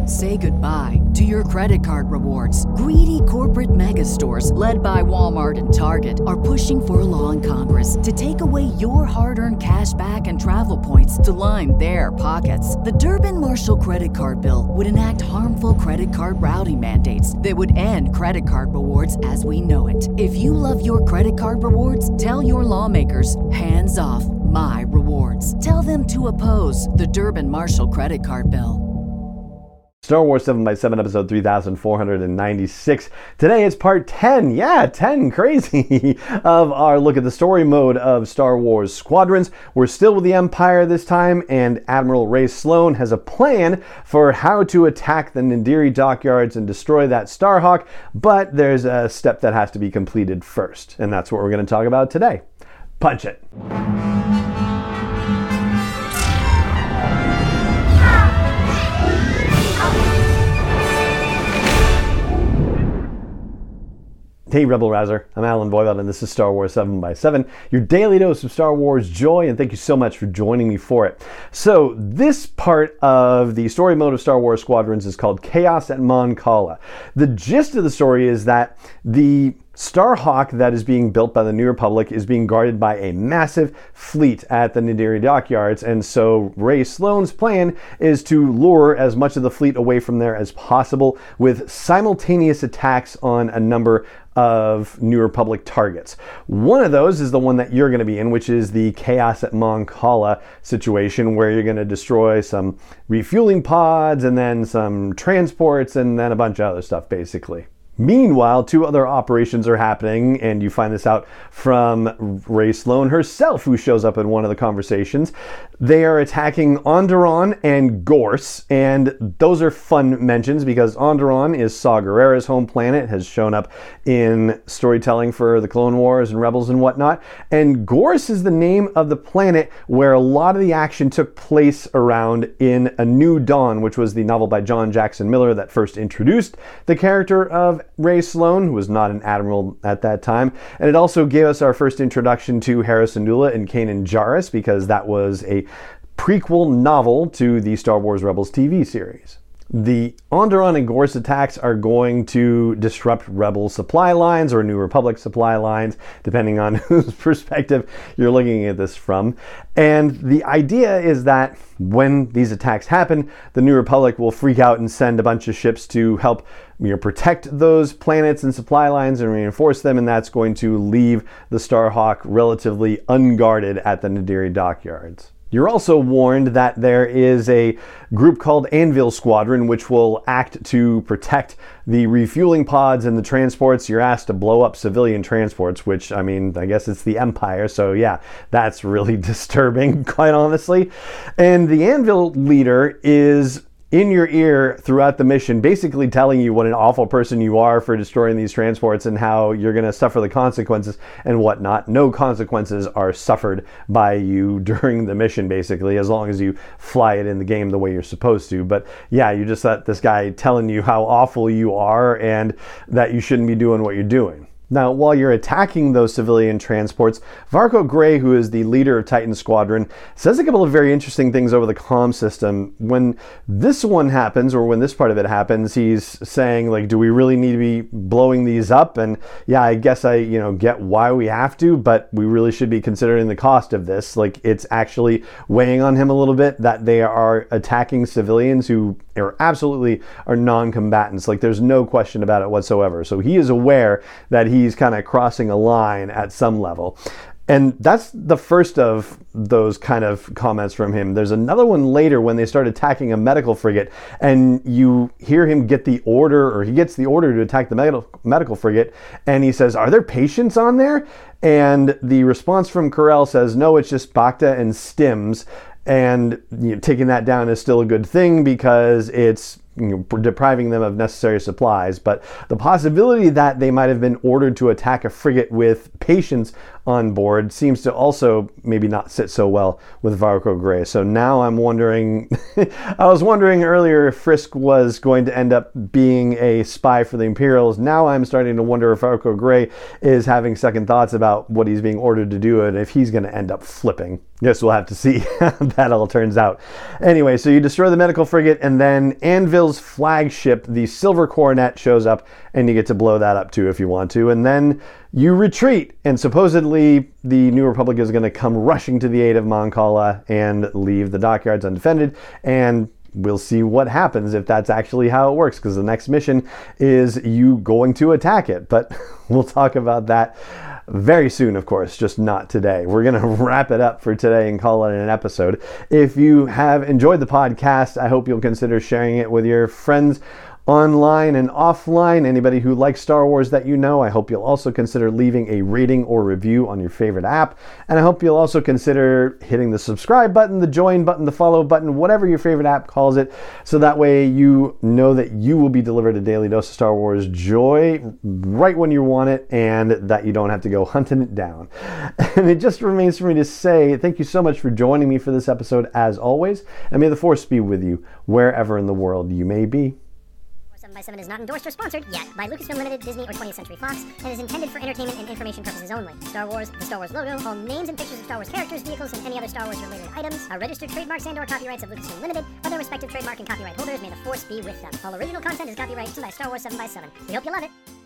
Say goodbye to your credit card rewards. Greedy corporate mega stores, led by Walmart and Target, are pushing for a law in Congress to take away your hard-earned cash back and travel points to line their pockets. The Durbin-Marshall credit card bill would enact harmful credit card routing mandates that would end credit card rewards as we know it. If you love your credit card rewards, tell your lawmakers, hands off my rewards. Tell them to oppose the Durbin-Marshall credit card bill. Star Wars 7x7 episode 3496. Today it's part 10, 10, crazy, of our look at the story mode of Star Wars Squadrons. We're still with the Empire this time, and Admiral Rae Sloane has a plan for how to attack the Nandiri dockyards and destroy that Starhawk, but there's a step that has to be completed first, and that's what we're going to talk about today. Punch it. Hey Rebel Rouser, I'm Alan Voivod and this is Star Wars 7x7, your daily dose of Star Wars joy, and thank you so much for joining me for it. So this part of the story mode of Star Wars Squadrons is called Chaos at Mon Cala. The gist of the story is that the Starhawk that is being built by the New Republic is being guarded by a massive fleet at the Nandiri dockyards, and so Rae Sloane's plan is to lure as much of the fleet away from there as possible with simultaneous attacks on a number of New Republic targets. One of those is the one that you're going to be in, which is the Chaos at Mon Cala situation, where you're going to destroy some refueling pods and then some transports and then a bunch of other stuff, basically. Meanwhile, two other operations are happening, and you find this out from Rae Sloane herself, who shows up in one of the conversations. They are attacking Onderon and Gorse, and those are fun mentions because Onderon is Saw Gerrera's home planet, has shown up in storytelling for the Clone Wars and Rebels and whatnot, and Gorse is the name of the planet where a lot of the action took place around in A New Dawn, which was the novel by John Jackson Miller that first introduced the character of Rae Sloane, who was not an admiral at that time, and it also gave us our first introduction to Hera Syndulla and Kanan Jarrus, because that was a prequel novel to the Star Wars Rebels TV series. The Onderon and Gorse attacks are going to disrupt Rebel supply lines or New Republic supply lines, depending on whose perspective you're looking at this from. And the idea is that when these attacks happen, the New Republic will freak out and send a bunch of ships to help protect those planets and supply lines and reinforce them, and that's going to leave the Starhawk relatively unguarded at the Nandiri dockyards. You're also warned that there is a group called Anvil Squadron, which will act to protect the refueling pods and the transports. You're asked to blow up civilian transports, which, I guess it's the Empire, so yeah, that's really disturbing, quite honestly. And the Anvil leader is in your ear throughout the mission, basically telling you what an awful person you are for destroying these transports and how you're going to suffer the consequences and whatnot. No consequences are suffered by you during the mission, basically, as long as you fly it in the game the way you're supposed to. But yeah, you just let this guy telling you how awful you are and that you shouldn't be doing what you're doing. Now, while you're attacking those civilian transports, Varko Gray, who is the leader of Titan Squadron, says a couple of very interesting things over the comm system. When this one happens, or when this part of it happens, he's saying, like, do we really need to be blowing these up? And yeah, I guess I, get why we have to, but we really should be considering the cost of this. Like, it's actually weighing on him a little bit that they are attacking civilians who are non-combatants. Like, there's no question about it whatsoever. So he is aware that he's kind of crossing a line at some level. And that's the first of those kind of comments from him. There's another one later when they start attacking a medical frigate, and you hear him get the order, or he gets the order to attack the medical frigate, and he says, "Are there patients on there?" And the response from Corell says, "No, it's just Bacta and Stims." And taking that down is still a good thing because it's depriving them of necessary supplies. But the possibility that they might have been ordered to attack a frigate with patients on board seems to also maybe not sit so well with Varco Gray. So now I'm wondering, I was wondering earlier if Frisk was going to end up being a spy for the Imperials. Now I'm starting to wonder if Varco Gray is having second thoughts about what he's being ordered to do and if he's going to end up flipping. Guess we'll have to see how that all turns out. Anyway, so you destroy the medical frigate, and then Anvil's flagship, the Silver Coronet, shows up, and you get to blow that up too if you want to. And then you retreat, and supposedly the New Republic is going to come rushing to the aid of Mon Cala and leave the dockyards undefended. And we'll see what happens if that's actually how it works, because the next mission is you going to attack it. But we'll talk about that very soon, of course, just not today. We're going to wrap it up for today and call it an episode. If you have enjoyed the podcast, I hope you'll consider sharing it with your friends online and offline. Anybody who likes Star Wars that you know, I hope you'll also consider leaving a rating or review on your favorite app. And I hope you'll also consider hitting the subscribe button, the join button, the follow button, whatever your favorite app calls it, so that way you know that you will be delivered a daily dose of Star Wars joy right when you want it, and that you don't have to go hunting it down. And it just remains for me to say thank you so much for joining me for this episode, as always, and may the Force be with you wherever in the world you may be. 7x7 is not endorsed or sponsored yet by Lucasfilm Limited, Disney, or 20th Century Fox, and is intended for entertainment and information purposes only. Star Wars, the Star Wars logo, all names and pictures of Star Wars characters, vehicles, and any other Star Wars related items are registered trademarks and/or copyrights of Lucasfilm Limited, or their respective trademark and copyright holders. May the Force be with them. All original content is copyright by Star Wars 7x7. We hope you love it.